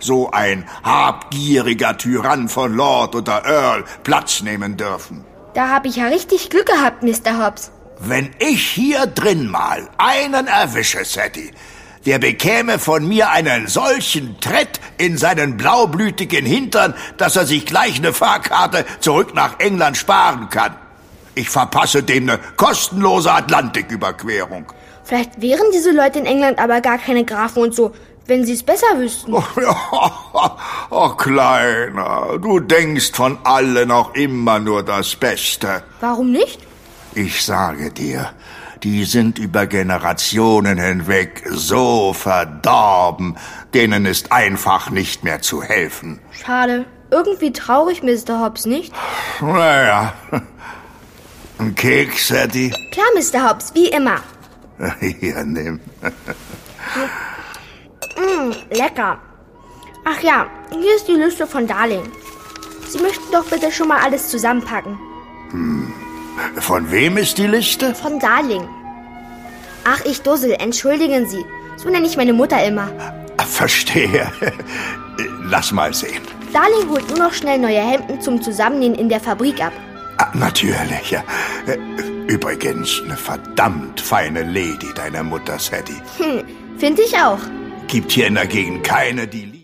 so ein habgieriger Tyrann von Lord oder Earl Platz nehmen dürfen. Da habe ich ja richtig Glück gehabt, Mr. Hobbs. Wenn ich hier drin mal einen erwische, Sadie, der bekäme von mir einen solchen Tritt in seinen blaublütigen Hintern, dass er sich gleich eine Fahrkarte zurück nach England sparen kann. Ich verpasse dem eine kostenlose Atlantiküberquerung. Vielleicht wären diese Leute in England aber gar keine Grafen und so, wenn sie es besser wüssten. Oh, Kleiner, du denkst von allen auch immer nur das Beste. Warum nicht? Ich sage dir, die sind über Generationen hinweg so verdorben, denen ist einfach nicht mehr zu helfen. Schade. Irgendwie traurig, Mr. Hobbs, nicht? Naja, ein Keks, Sadie? Klar, Mr. Hobbs, wie immer. Hier, nimm. Lecker. Ach ja, hier ist die Liste von Darling. Sie möchten doch bitte schon mal alles zusammenpacken. Von wem ist die Liste? Von Darling. Ach, ich Dussel, entschuldigen Sie. So nenne ich meine Mutter immer. Verstehe. Lass mal sehen. Darling holt nur noch schnell neue Hemden zum Zusammennähen in der Fabrik ab. Natürlich, ja. Übrigens, eine verdammt feine Lady, deine Mutter, Sadie. Finde ich auch. Gibt hier in der Gegend keine, die